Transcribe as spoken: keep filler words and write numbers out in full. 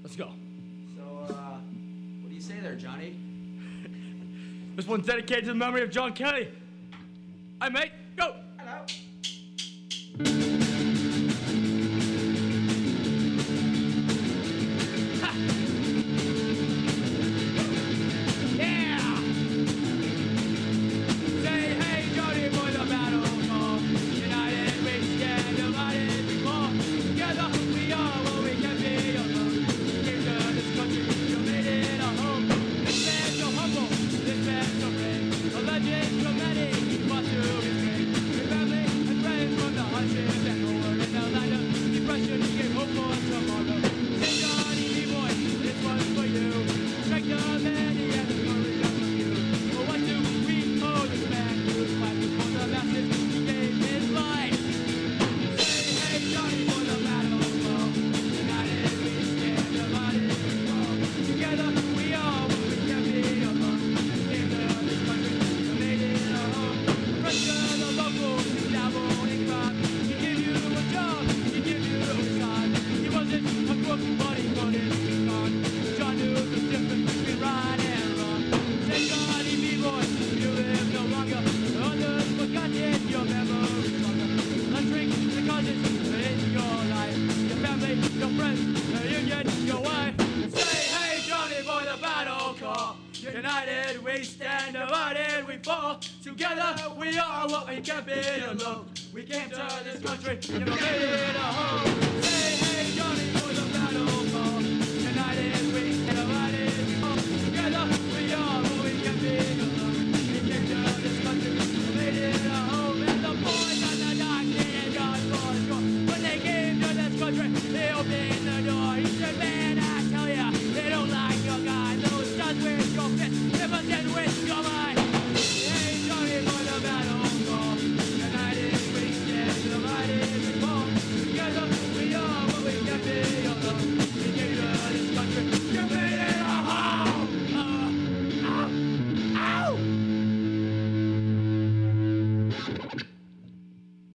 Let's go. So, uh, what do you say there, Johnny? This one's dedicated to the memory of John Kelly. Hi, mate. Go. Hello. United we stand, divided we fall. Together we are what we can be alone. We came to this country and we made it a home. Say hey Johnny for the battle call. United we stand, divided we fall. Together we are what we can be alone. We came to this country and made it a home. And the boys on the dock needed God for sure. When they came to this country, they opened the door. He said, man, I tell ya, they don't like your guy. Those guys with your fist, never did with